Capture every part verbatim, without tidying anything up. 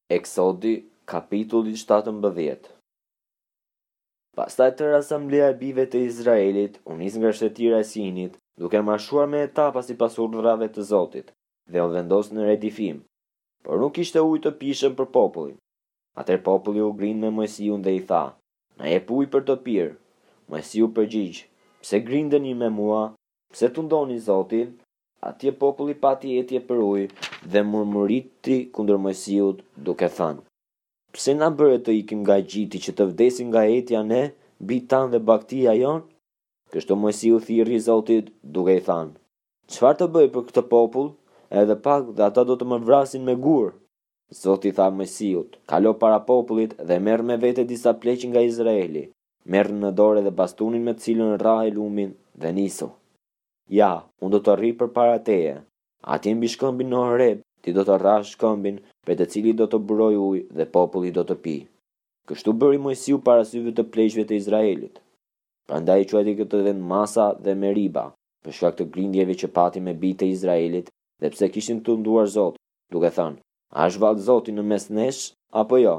Eksodi, kapitulli shtatëmbëdhjetë. Pastaj tërë asamblea e bijve të Izraelit u nis nga shtëtira e Sinit, duke marshuar me etapa sipas urdhrave të Zotit, dhe u vendos në Redifim. Por nuk kishte ujë të pishëm për popullin. Atëherë populli u grind me Mojsiun dhe i tha: "Na jep ujë për të pirë." Mojsiu përgjigj: "Pse grindeni me mua? Pse tundoni Zotin?" Atje populli pati etje për ujë dhe murmuriti kundër Mojsiut, duke thënë: "Pse na bëre të ikim nga Egjipti që të vdesim nga etja ne, bijtë tanë dhe bagtia jon?" Kështu Mojsiu thirrri Zotit, duke i thënë: "Çfarë të bëj për këtë popull? Edhe pak dhe ata do të më vrasin me gur." Zoti tha Mojsiut: "Kalo para popullit dhe merr me vete disa pleq nga Izraeli. Merr në dorë edhe bastunin me të cilën rrah e lumin dhe nisu. Ja, unë do të rri përpara teje. Atje mbi shkëmbin në Horeb, ti do të rrash shkëmbin, për të cilit do të buroj ujë dhe populli do të pi." Kështu bëri Mojsiu para syve të pleqve të Izraelit. Prandaj quajti këtë vend Masa dhe Meriba, për shkak të grindjeve që pati me bijtë e Izraelit, dhe pse kishin tunduar Zotin, duke thënë: "A është vallë Zoti në mes nesh apo jo?"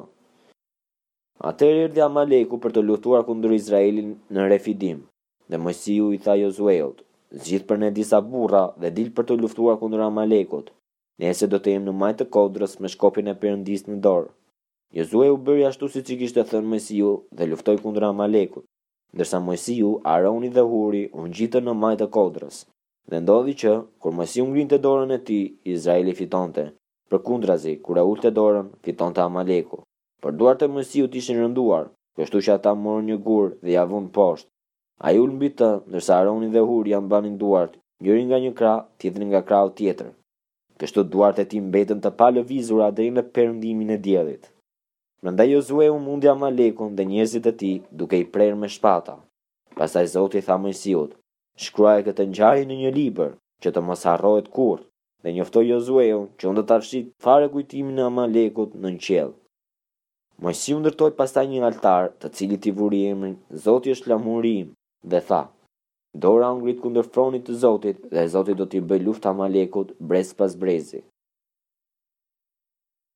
Atëherë erdhi Amaleku për të luftuar kundër Izraelit në Refidim, dhe Mojsiu i tha Josueut: "Zgjidh për ne disa burra dhe dil për të luftuar kundër Amalekut. Nese do të jem në majtë të kodrës me shkopin e Perëndis në dorë." Josueu bëri ashtu siç i kishte thënë Mojsiu dhe luftoi kundër Amalekut, ndërsa Mojsiu, Aroni dhe Huri u ngjitën në majtë të kodrës. Dhe ndodhi që, kur Mojsiu ngrinte dorën e tij, Izraeli fitonte. Përkundrazi, kur e ulte dorën, fitonte Amaleku. Por duart e Mojsiut ishin rënduar, kështu që ata morën një gur dhe ja vënë poshtë. Ai ul mbi të, ndërsa Aroni dhe Huri ja mbanin duart, njëri nga një krah, tjetri nga krahu tjetër. Kështu duart e tij mbetën të palëvizura deri në perëndimin e diellit. Prandaj Josueu mundi Amalekun dhe njerëzit e tij duke i prerë me shpata. Pastaj Zoti tha Mojsiut: "Shkruaje këtë ngjarje në një libër, që të mos harrohet kurrë." Dhe njoftoi Josueun që unë do ta fshij fare kujtimin e Amalekut në qiell. Mojsiu ndërtoi pastaj një altar, të cilit i vuri emrin "Zoti është lamuri im", dhe tha: "Dora u ngrit kundër fronit të Zotit dhe Zoti do t'i bëj luftë Amalekut brez pas brezi."